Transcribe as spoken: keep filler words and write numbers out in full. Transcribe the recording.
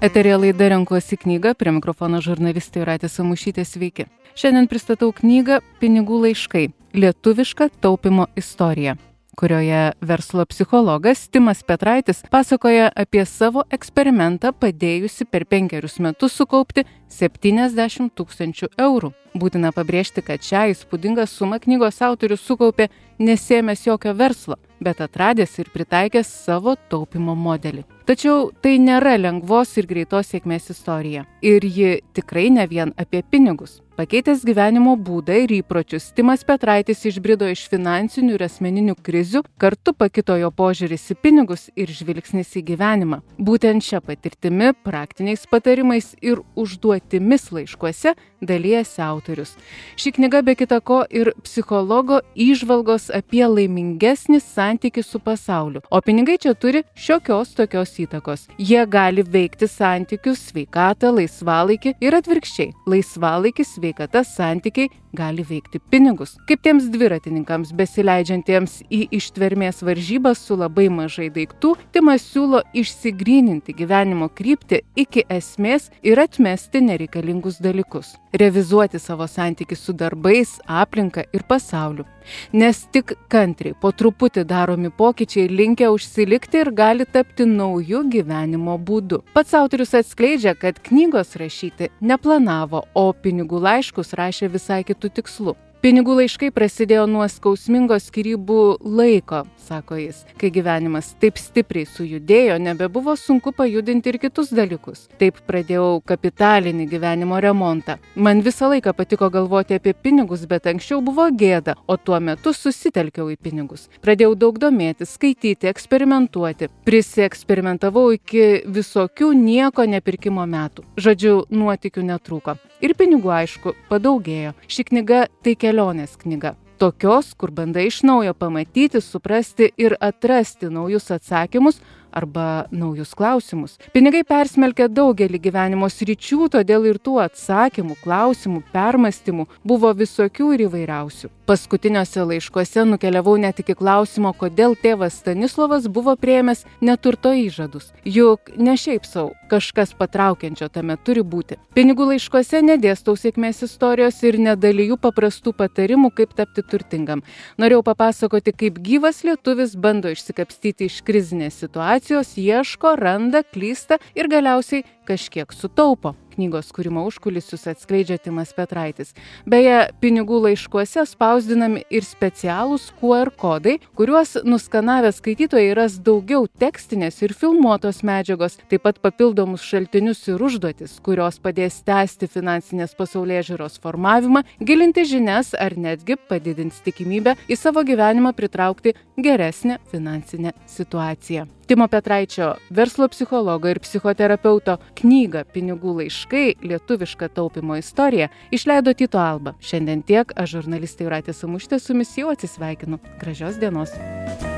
Eterija laida Renkuosi knygą, prie mikrofono žurnalistė Jūratė Samušytė, sveiki. Šiandien pristatau knygą Pinigų laiškai – lietuviška taupymo istorija, kurioje verslo psichologas Timas Petraitis pasakoja apie savo eksperimentą padėjusi per penkerius metus sukaupti septyniasdešimt tūkstančių eurų. Būtina pabrėžti, kad šią įspūdingą sumą knygos autorius sukaupė nesėmęs jokio verslo, bet atradęs ir pritaikęs savo taupymo modelį. Tačiau tai nėra lengvos ir greitos sėkmės istorija. Ir ji tikrai ne vien apie pinigus. Pakeitęs gyvenimo būdą ir įpročius, Timas Petraitis išbrido iš finansinių ir asmeninių krizių, kartu pakito jo požiūris į pinigus ir žvilgsnis į gyvenimą. Būtent šią patirtimi, praktiniais patarimais ir užduotimis laiškuose dalijasi autorius. Ši knyga be kita ko ir psichologo įžvalgos apie laimingesnį santykį su pasauliu, o pinigai čia turi šiokios tokios įtakos. Jie gali veikti santykius, sveikatą, laisvalaikį ir atvirkščiai. Laisvalaikis, sveikata, santykiai gali veikti pinigus. Kaip tiems dviratininkams besileidžiantiems į ištvermės varžybas su labai mažai daiktų, Timas siūlo išsigryninti gyvenimo kryptį iki esmės ir atmesti nereikalingus dalykus. Revizuoti savo santykį su darbais, aplinka ir pasauliu. Nes tik kantriai, po truputį daromi pokyčiai linkę užsilikti ir gali tapti naujų gyvenimo būdu. Pats autorius atskleidžia, kad knygos rašyti neplanavo, o pinigų laiškus rašė visai kitų tikslų. Pinigų laiškai prasidėjo nuo skausmingo skyrybų laiko, sako jis, kai gyvenimas taip stipriai sujudėjo, nebebuvo sunku pajudinti ir kitus dalykus. Taip pradėjau kapitalinį gyvenimo remontą. Man visą laiką patiko galvoti apie pinigus, bet anksčiau buvo gėda, o tuo metu susitelkiau į pinigus. Pradėjau daug domėtis, skaityti, eksperimentuoti. Prisieksperimentavau iki visokių nieko nepirkimo metų. Žodžiu, nuotykių netrūko. Ir pinigų, aišku, padaugėjo. Ši knyga tai kelionės knyga. Tokios, kur bandai iš naujo pamatyti, suprasti ir atrasti naujus atsakymus arba naujus klausimus. Pinigai persmelkia daugelį gyvenimo sričių, todėl ir tų atsakymų, klausimų, permastymų buvo visokių ir įvairiausių. Paskutiniuose laiškuose nukeliavau net iki klausimo, kodėl tėvas Stanislovas buvo priėmęs neturto įžadus. Juk ne šiaip sau, kažkas patraukiančio tame turi būti. Pinigų laiškuose nedėstau sėkmės istorijos ir nedalijų paprastų patarimų, kaip tapti turtingam. Norėjau papasakoti, kaip gyvas lietuvis bando išsikapstyti iš krizinės situacijos, ieško, randa, klysta ir galiausiai kažkiek sutaupo. Knygos kūrimo užkulisius atskleidžia Timas Petraitis. Beje, pinigų laiškuose spausdinami ir specialūs Q R kodai, kuriuos nuskanavę skaitytojai ras daugiau tekstinės ir filmuotos medžiagos, taip pat papildomus šaltinius ir užduotis, kurios padės tęsti finansinės pasaulėžiūros formavimą, gilinti žinias ar netgi padidins tikimybę į savo gyvenimą pritraukti geresnę finansinę situaciją. Timo Petraičio, verslo psichologo ir psichoterapeuto knygą Pinigų laiškai – lietuviška taupymo istorija išleido Tyto Alba. Šiandien tiek, aš žurnalistė Jūratė Samušytė su jumis jau atsisveikinu. Gražios dienos.